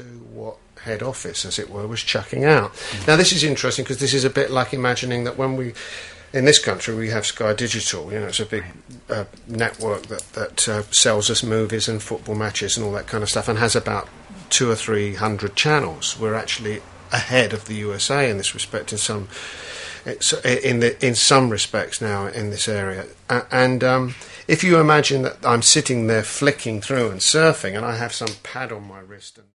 to what head office, as it were, was chucking out. Now, this is interesting because this is a bit like imagining that when we, in this country, we have Sky Digital. It's a big network that sells us movies and football matches and all that kind of stuff, and has about 200 or 300 channels. We're actually ahead of the USA in this respect, in some respects now in this area. And if you imagine that I'm sitting there flicking through and surfing, and I have some pad on my wrist and